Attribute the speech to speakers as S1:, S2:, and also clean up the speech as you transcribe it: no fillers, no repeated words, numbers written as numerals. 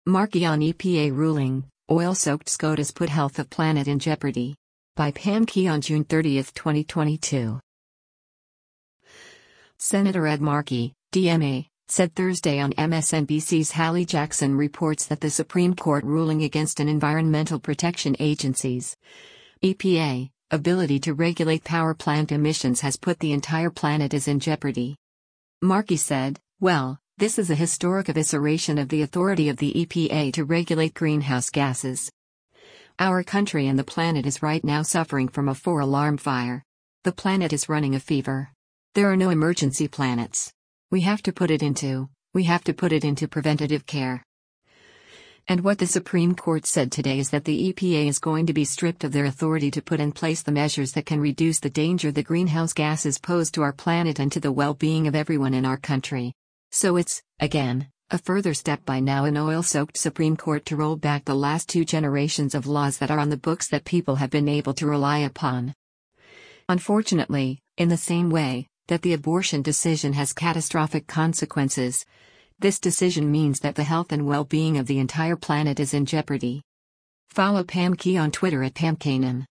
S1: Markey on EPA ruling, oil-soaked SCOTUS put health of planet in jeopardy. By Pam Key on June 30, 2022. Senator Ed Markey, DMA, said Thursday on MSNBC's Hallie Jackson reports that the Supreme Court ruling against an Environmental Protection Agency's EPA ability to regulate power plant emissions has put the entire planet in jeopardy. Markey said, "Well, this is a historic evisceration of the authority of the EPA to regulate greenhouse gases. Our country and the planet is right now suffering from a four-alarm fire. The planet is running a fever. There are no emergency planets. We have to put it into preventative care." And what the Supreme Court said today is that the EPA is going to be stripped of their authority to put in place the measures that can reduce the danger the greenhouse gases pose to our planet and to the well-being of everyone in our country. So it's, again, a further step by now an oil-soaked Supreme Court to roll back the last 2 generations of laws that are on the books that people have been able to rely upon. Unfortunately, in the same way that the abortion decision has catastrophic consequences, this decision means that the health and well-being of the entire planet is in jeopardy. Follow Pam Key on Twitter at PamKanan.